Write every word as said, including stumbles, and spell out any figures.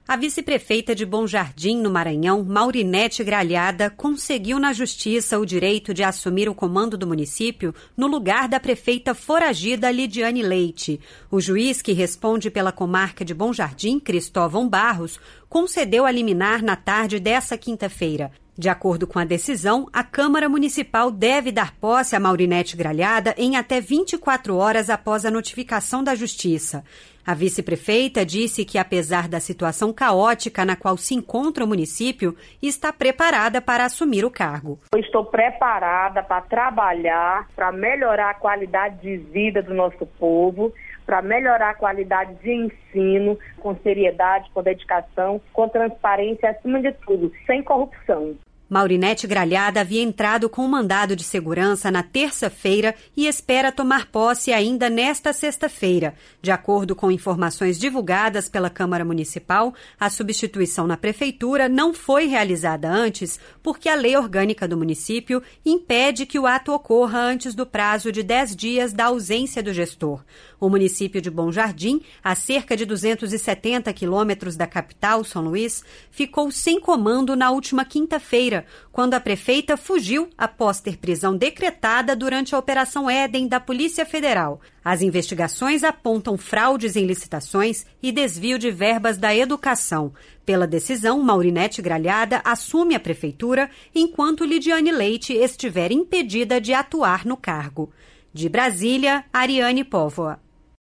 A vice-prefeita de Bom Jardim, no Maranhão, Maurinete Gralhada, conseguiu na Justiça o direito de assumir o comando do município no lugar da prefeita foragida Lidiane Leite. O juiz que responde pela comarca de Bom Jardim, Cristóvão Barros, concedeu a liminar na tarde dessa quinta-feira. De acordo com a decisão, a Câmara Municipal deve dar posse a Maurinete Gralhada em até vinte e quatro horas após a notificação da Justiça. A vice-prefeita disse que, apesar da situação caótica na qual se encontra o município, está preparada para assumir o cargo. Eu estou preparada para trabalhar, para melhorar a qualidade de vida do nosso povo, para melhorar a qualidade de ensino, com seriedade, com dedicação, com transparência, acima de tudo, sem corrupção. Maurinete Gralhada havia entrado com um mandado de segurança na terça-feira e espera tomar posse ainda nesta sexta-feira. De acordo com informações divulgadas pela Câmara Municipal, a substituição na Prefeitura não foi realizada antes porque a lei orgânica do município impede que o ato ocorra antes do prazo de dez dias da ausência do gestor. O município de Bom Jardim, a cerca de duzentos e setenta quilômetros da capital, São Luís, ficou sem comando na última quinta-feira, quando a prefeita fugiu após ter prisão decretada durante a Operação Éden da Polícia Federal. As investigações apontam fraudes em licitações e desvio de verbas da educação. Pela decisão, Maurinete Gralhada assume a prefeitura enquanto Lidiane Leite estiver impedida de atuar no cargo. De Brasília, Ariane Póvoa.